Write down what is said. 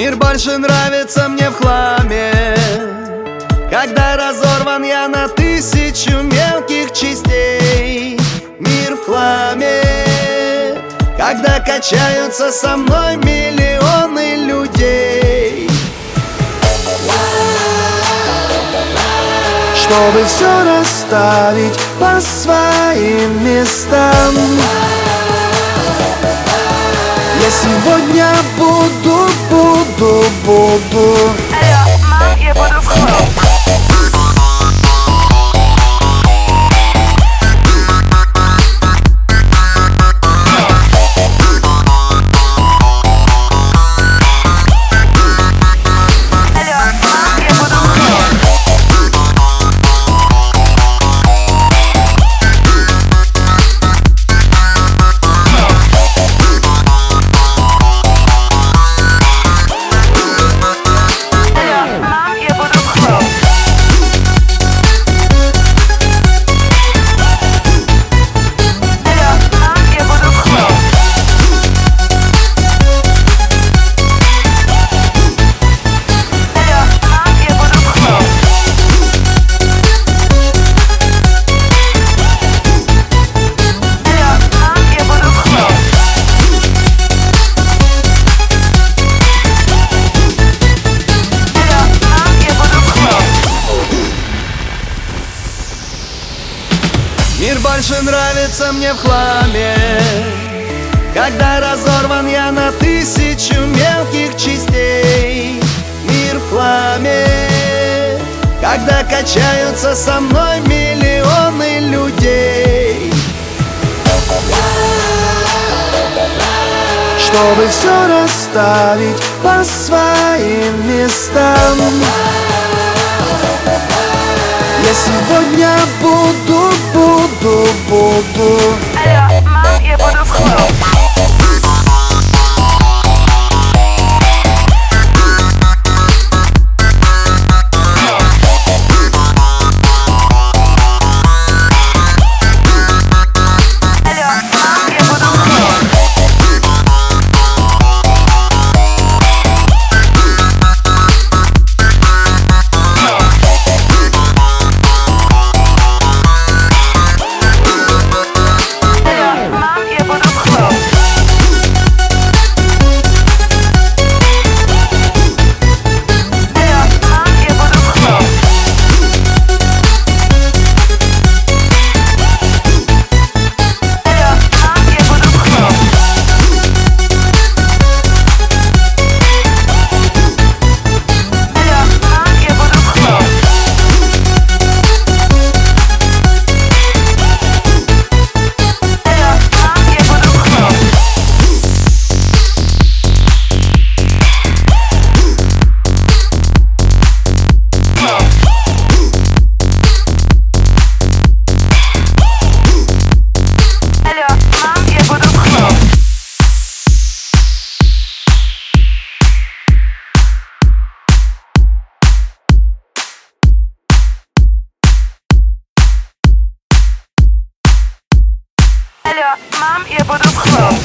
Мир больше нравится мне в хламе, когда разорван я на тысячу мелких частей. Мир в хламе, когда качаются со мной миллионы людей. Чтобы все расставить по своим местам, я сегодня буду. Алло, мам, я буду в хлам. Мир больше нравится мне в хламе, когда разорван я на тысячу мелких частей. Мир в хламе, когда качаются со мной миллионы людей. Чтобы все расставить по своим местам, я сегодня буду. Алло, мам, я буду в хлам. Алло, мам, я буду в хлам.